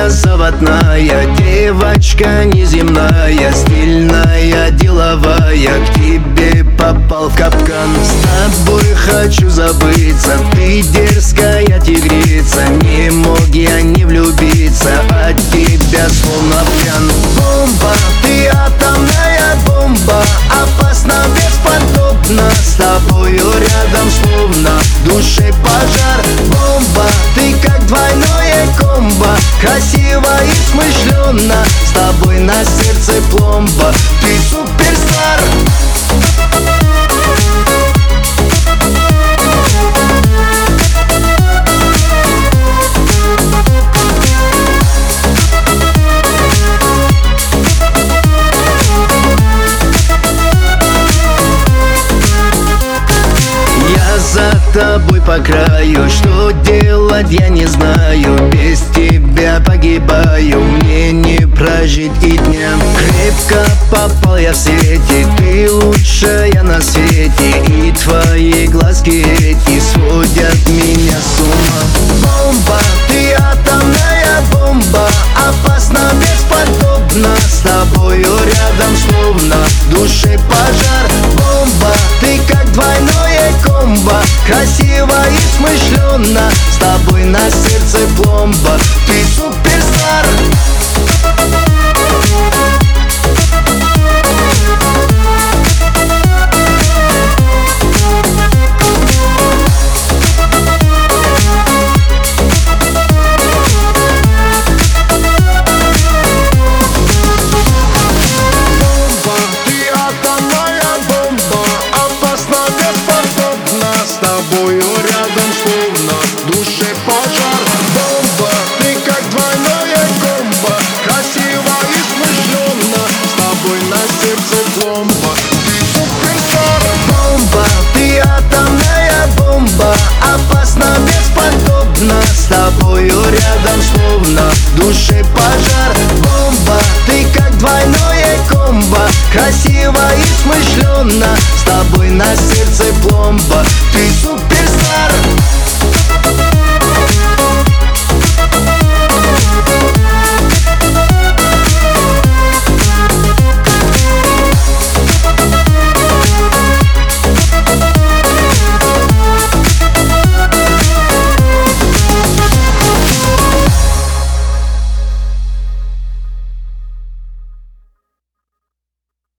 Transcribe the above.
я заводная, девочка неземная, стильная, деловая, к тебе попал в капкан. С тобой хочу забыться, ты дерзкая тигрица, не мог я не влюбиться, от тебя словно пьян. Бомба, ты атомная бомба, опасна, бесподобна, с тобою рядом словно в душе пожар. Бомба, ты как двойное комбо, красиво и смышленно, с тобой на сердце пломба, ты суперстар. За тобой по краю, что делать я не знаю, без тебя погибаю, мне не прожить и дня. Крепко попал я в сети, ты лучшая на свете, и твои глазки эти сводят меня с ума. Бомба, ты атомная бомба, опасна, бесподобна, с тобою рядом словно в душе пожар. Бомба, ты как двойное комбо, красиво и смышленно, с тобой на сердце пломба, ты суперстар. Опасно, бесподобно, с тобою рядом словно в душе пожар. Бомба, ты как двойное комбо, красиво и смышленно, с тобой на сердце пломба, ты